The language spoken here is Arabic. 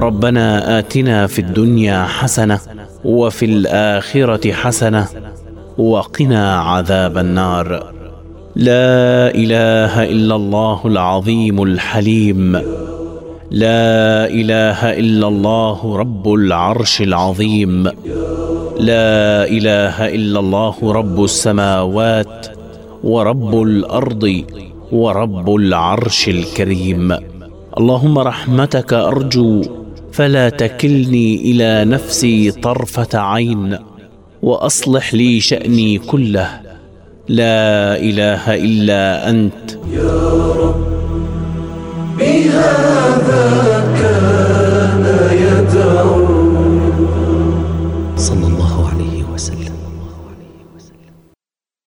ربنا آتنا في الدنيا حسنة وفي الآخرة حسنة وقنا عذاب النار. لا إله إلا الله العظيم الحليم. لا إله إلا الله رب العرش العظيم. لا إله إلا الله رب السماوات ورب الأرض ورب العرش الكريم. اللهم رحمتك أرجو فلا تكلني إلى نفسي طرفة عين، وأصلح لي شأني كله. لا إله إلا أنت. يا رب بهذا كان يدعو صلى الله عليه وسلم.